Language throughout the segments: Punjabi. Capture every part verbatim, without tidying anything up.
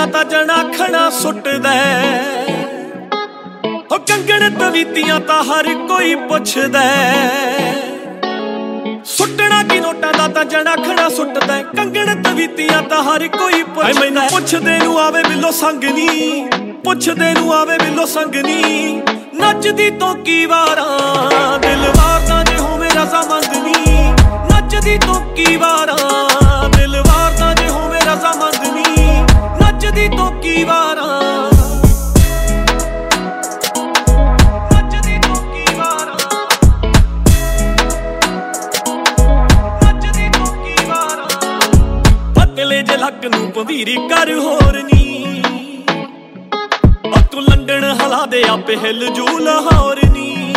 ਤਾਂ ਜਣਾਖਣਾ ਸੁੱਟਦਾ ਹੋ ਕੰਗਣ ਤਵੀਤੀਆਂ ਤਾਂ ਹਰ ਕੋਈ ਪੁੱਛਦਾ ਸੁੱਟਣਾ ਕੀ ਨੋਟਾਂ ਦਾ ਤਾਂ ਜਣਾਖਣਾ ਸੁੱਟਦਾ ਕੰਗਣ ਤਵੀਤੀਆਂ ਤਾਂ ਹਰ ਕੋਈ ਪੁੱਛਦਾ ਮੈਨੂੰ ਪੁੱਛਦੇ ਨੂੰ ਆਵੇ ਬਿੱਲੋ ਸੰਗ ਨੀ ਪੁੱਛਦੇ ਨੂੰ ਆਵੇ ਬਿੱਲੋ ਸੰਗ ਨੀ ਨੱਚਦੀ ਤੋਂ ਕੀ ਵਾਰਾਂ ਦਿਲ ਵਾਰਦਾ ਜੇ ਹੋਵੇ ਰਜ਼ਾਮੰਦ ਨੀ ਨੱਚਦੀ ਤੋਂ ਕੀ ਵਾਰਾਂ ਦਿਲ ਵਾਰਦਾ ਜੇ ਹੋਵੇ ਰਜ਼ਾਮੰਦ ਨੀ ਨੱਚਦੀ ਤੋਂ ਕੀ ਵਾਰਾਂ ਲੱਕ ਨੂੰ ਭਵੀਰੀ ਕਰ ਹੋਰ ਨੀ ਉਹ ਤੂੰ ਲੰਡਨ ਹਲਾ ਦੇ ਆਪੇ ਹਿੱਲ ਜੂ ਲਾਹੌਰ ਨੀ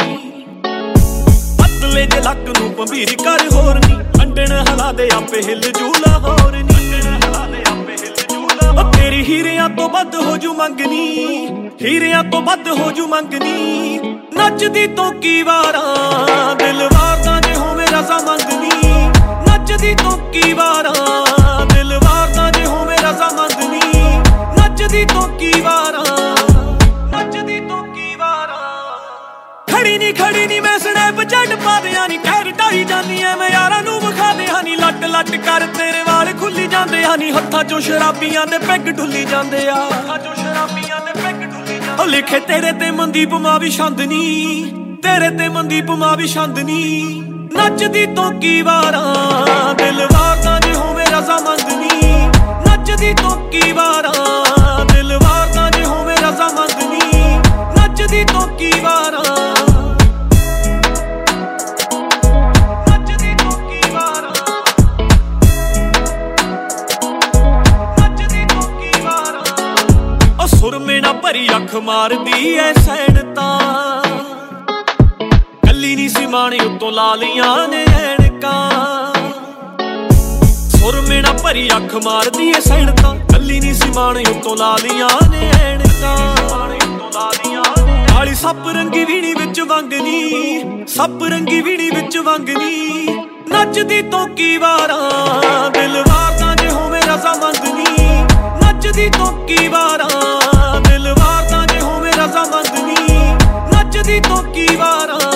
ਪਤਲੇ ਜੇ ਲੱਕ ਨੂੰ ਭਵੀਰੀ ਕਰ ਹੋਰ ਨੀ ਲੰਡਨ ਹਲਾ ਦੇ ਆਪੇ ਹਿੱਲ ਜੂ ਲਾਹੌਰ ਨੀ ਹਲਾ ਦੇ ਆਪੇ ਹਿੱਲ ਜੂ ਲਾਹੌਰ ਤੇਰੀ ਹੀਰਿਆਂ ਤੋਂ ਵੱਧ ਹੋ ਜੂ ਮੰਗਨੀ ਹੀਰਿਆਂ ਤੋਂ ਵੱਧ ਹੋ ਜੂ ਮੰਗਨੀ ਨੱਚਦੀ ਤੋਂ ਕੀ ਵਾਰਾਂ ਦਿਲ ਵਾਰਦਾ ਜੇ ਹੋਵੇ ਰਜ਼ਾਮੰਦ ਨੀ ਨੱਚਦੀ ਤੋਂ ਕੀ ਵਾਰਾਂ ਰਜ਼ਾਮੰਦ ਨੀ ਨੱਚਦੀ ਤੋਂ ਕੀ ਵਾਰਾਂ ਨੱਚਦੀ ਤੋਂ ਕੀ ਵਾਰਾਂ ਖੜੀ ਨੀ ਖੜੀ ਨੀ ਮੈਂ ਸਨੈਪ ਜੱਟ ਪਾ ਦਿਆਂ ਨੀ ਕਹਿਰ ਢਾਈ ਜਾਂਦੀ ਐ ਮੈਂ ਯਾਰਾਂ ਨੂੰ ਵਿਖਾ ਦਿਆਂ ਨੀ ਲੱਟ ਲੱਟ ਕਰ ਤੇਰੇ ਵਾਲ ਖੁੱਲੀ ਜਾਂਦੇ ਆ ਨੀ ਹੱਥਾਂ ਚੋਂ ਸ਼ਰਾਬੀਆਂ ਦੇ ਪੈਗ ਢੁੱਲੀ ਜਾਂਦੇ ਆ ਹੱਥਾਂ ਚੋਂ ਸ਼ਰਾਬੀਆਂ ਦੇ ਪੈਗ ਢੁੱਲੀ ਜਾਂਦੇ ਉਹ ਲਿਖੇ ਤੇਰੇ ਤੇ ਮਨਦੀਪ ਮਾਂ ਵੀ ਛੰਦ ਨੀ ਤੇਰੇ ਤੇ ਮਨਦੀਪ ਮਾਂ ਵੀ ਛੰਦ ਨੀ ਨੱਚਦੀ ਤੋਂ ਕੀ ਵਾਰਾਂ ਦਿਲ ਵਾਰਦਾ ਜੇ ਹੋਵੇ ਰਜ਼ਾਮੰਦ ਨੀ ਨੱਚਦੀ ਤੋਂ ਕੀ ਵਾਰਾਂ ਦਿਲ ਵਾਰਦਾ ਜੇ ਹੋਵੇ ਰਜ਼ਾਮੰਦ ਨੀ ਨੱਚਦੀ ਤੋਂ ਕੀ ਵਾਰਾਂ ਨੱਚਦੀ ਤੋਂ ਕੀ ਵਾਰਾਂ ਨੱਚਦੀ ਤੋਂ ਕੀ ਵਾਰਾਂ ਉਹ ਸੁਰਮੇ ਨਾ ਭਰੀ ਅੱਖ ਮਾਰਦੀ ਐ ਸੈਣ ਤਾਂ ਕੱਲੀ ਨੀ ਸੀ ਮਾਣੀ ਉੱਤੋਂ ਲਾ ਲੀਆਂ ਨੇ ਐਨਕਾਂ ਸੁਰਮੇ ਨਾ ਭਰੀ ਅੱਖ ਮਾਰਦੀ ਏ ਸੈਣ ਤਾਂ ਕੱਲੀ ਨੀ ਸੀ ਮਾਣੀ ਉੱਤੋਂ ਲਾ ਲੀਆਂ ਨੇ ਐਨਕਾਂ ਕਾਲੀ ਸੱਪ ਰੰਗੀ ਵੀਣੀ ਵਿੱਚ ਵੰਗਨੀ ਸੱਪ ਰੰਗੀ ਵੀਣੀ ਵਿੱਚ ਵੰਗਨੀ ਨੱਚਦੀ ਤੋਂ ਕੀ ਵਾਰਾਂ ਦਿਲ ਵਾਰਦਾ ਜੇ ਹੋਵੇ ਰਜ਼ਾਮੰਦ ਨੀ ਨੱਚਦੀ ਤੋਂ ਕੀ ਵਾਰਾਂ ਦਿਲ ਵਾਰਦਾ ਜੇ ਹੋਵੇ ਰਜ਼ਾਮੰਦ ਨੀ ਨੱਚਦੀ ਤੋਂ ਕੀ ਵਾਰਾਂ